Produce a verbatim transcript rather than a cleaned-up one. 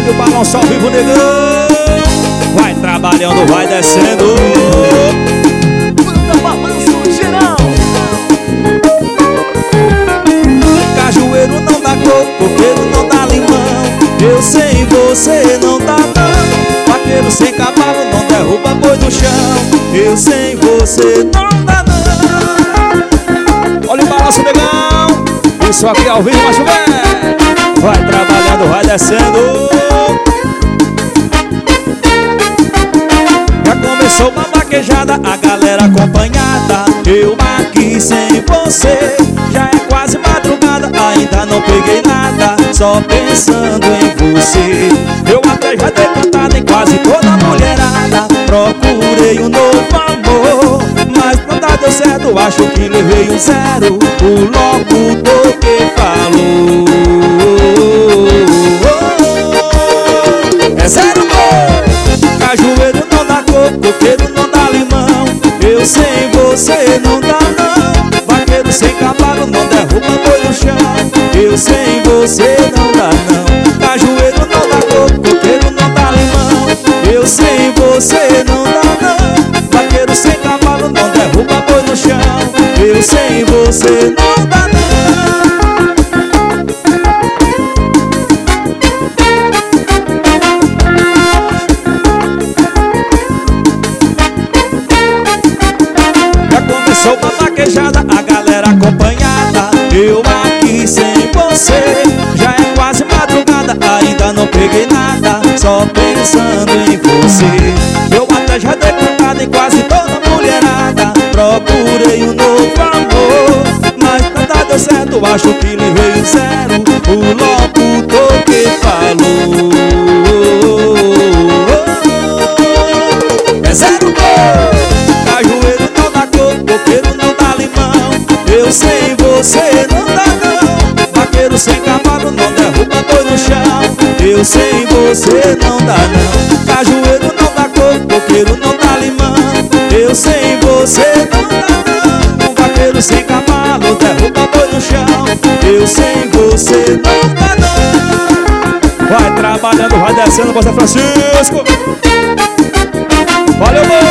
Olha o balanço ao vivo, negão. Vai trabalhando, vai descendo. Manda balanço geral. Cajueiro não dá coco, coqueiro não dá limão. Eu sem você não dá não. Vaqueiro sem cavalo não derruba boi do chão. Eu sem você não dá não. Olha o balanço, negão. Isso aqui é ao vivo, macho velho. Vai trabalhando, vai descendo. Já começou uma vaquejada, a galera acompanhada. Eu aqui sem você. Já é quase madrugada, ainda não peguei nada. Só pensando em você. Eu até já dei cantada em quase toda a mulherada. Procurei um novo amor, mas nada deu certo, acho que levei um zero. O locutor que falou é zero gol. Cajueiro não dá coco, coqueiro não dá limão. Eu sem você não dá não. Vaqueiro sem cavalo não derruba boi no chão. Eu sem você não dá não. Cajueiro não dá coco, coqueiro não dá limão. Eu sem você não dá não. Vaqueiro sem cavalo não derruba boi no chão. Eu sem você não dá não. Já começou uma vaquejada, a galera acompanhada. Eu aqui sem você. Já é quase madrugada, ainda não peguei nada. Só pensando em você. Eu até já dei cantada em quase toda mulherada. Procurei um novo amor, mas nada deu certo, acho que levei um zero. O locutor que falou é zero gol. Cajueiro não dá coco, coqueiro não dá limão. Eu sem você não dá não. Vaqueiro sem cavalo não derruba boi no chão. Eu sem você não dá não. Cajueiro não dá coco, coqueiro não dá limão. Eu sem você não dá não. Vaqueiro sem cavalo derruba boi no chão. Eu sem você não dá não. Vai trabalhando, vai descendo, São Francisco. Valeu, mano.